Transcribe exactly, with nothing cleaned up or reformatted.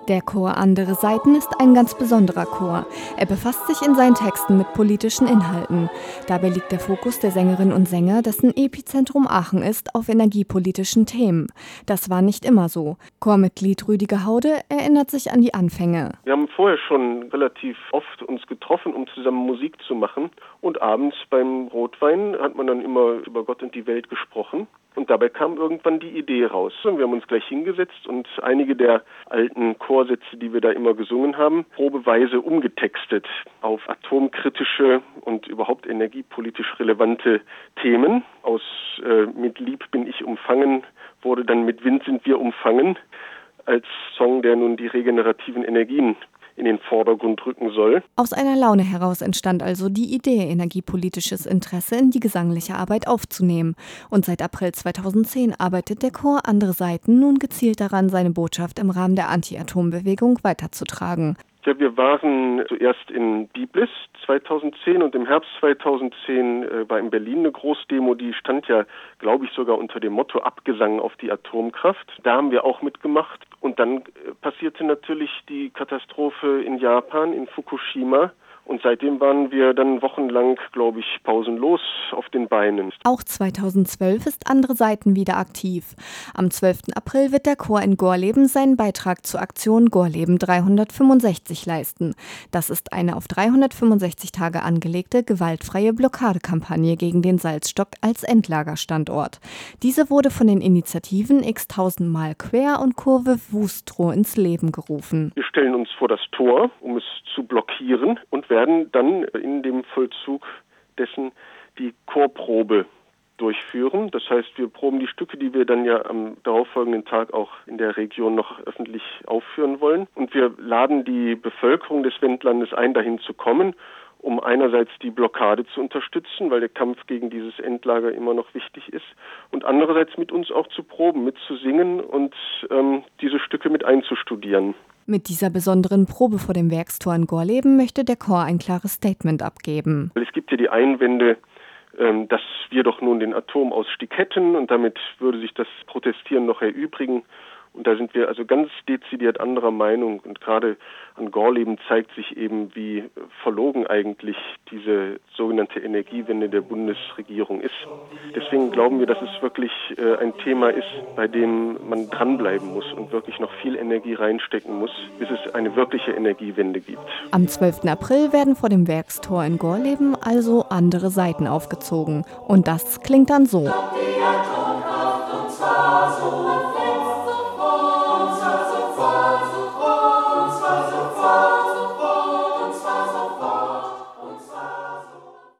Der Chor Andere Seiten ist ein ganz besonderer Chor. Er befasst sich in seinen Texten mit politischen Inhalten. Dabei liegt der Fokus der Sängerinnen und Sänger, dessen Epizentrum Aachen ist, auf energiepolitischen Themen. Das war nicht immer so. Chormitglied Rüdiger Haude erinnert sich an die Anfänge. Wir haben vorher schon relativ oft uns getroffen, um zusammen Musik zu machen. Und abends beim Rotwein hat man dann immer über Gott und die Welt gesprochen. Und dabei kam irgendwann die Idee raus. Und wir haben uns gleich hingesetzt und einige der alten Chorsätze, die wir da immer gesungen haben, probeweise umgetextet auf atomkritische und überhaupt energiepolitisch relevante Themen. Aus äh, Mit Lieb bin ich umfangen wurde dann Mit Wind sind wir umfangen als Song, der nun die regenerativen Energien in den Vordergrund rücken soll. Aus einer Laune heraus entstand also die Idee, energiepolitisches Interesse in die gesangliche Arbeit aufzunehmen. Und seit April zweitausendzehn arbeitet der Chor Andere Seiten nun gezielt daran, seine Botschaft im Rahmen der Anti-Atom-Bewegung weiterzutragen. Ja, wir waren zuerst in Biblis zweitausendzehn und im Herbst zweitausendzehn äh, war in Berlin eine Großdemo, die stand ja, glaube ich, sogar unter dem Motto Abgesang auf die Atomkraft. Da haben wir auch mitgemacht und dann äh, passierte natürlich die Katastrophe in Japan, in Fukushima. Und seitdem waren wir dann wochenlang, glaube ich, pausenlos auf den Beinen. Auch zweitausendzwölf ist Andere Seiten wieder aktiv. Am zwölften April wird der Chor in Gorleben seinen Beitrag zur Aktion Gorleben dreihundertfünfundsechzig leisten. Das ist eine auf dreihundertfünfundsechzig Tage angelegte gewaltfreie Blockadekampagne gegen den Salzstock als Endlagerstandort. Diese wurde von den Initiativen x-tausendmal Quer und Kurve Wustrow ins Leben gerufen. Wir stellen uns vor das Tor, um es zu blockieren und werden dann in dem Vollzug dessen die Chorprobe durchführen. Das heißt, wir proben die Stücke, die wir dann ja am darauffolgenden Tag auch in der Region noch öffentlich aufführen wollen. Und wir laden die Bevölkerung des Wendlandes ein, dahin zu kommen, um einerseits die Blockade zu unterstützen, weil der Kampf gegen dieses Endlager immer noch wichtig ist, und andererseits mit uns auch zu proben, mitzusingen und ähm, diese Stücke mit einzustudieren. Mit dieser besonderen Probe vor dem Werkstor in Gorleben möchte der Chor ein klares Statement abgeben. Es gibt ja die Einwände, ähm, dass wir doch nun den Atomausstieg hätten und damit würde sich das Protestieren noch erübrigen. Und da sind wir also ganz dezidiert anderer Meinung. Und gerade an Gorleben zeigt sich eben, wie verlogen eigentlich diese sogenannte Energiewende der Bundesregierung ist. Deswegen glauben wir, dass es wirklich äh, ein Thema ist, bei dem man dranbleiben muss und wirklich noch viel Energie reinstecken muss, bis es eine wirkliche Energiewende gibt. Am zwölften April werden vor dem Werkstor in Gorleben also Andere Seiten aufgezogen. Und das klingt dann so.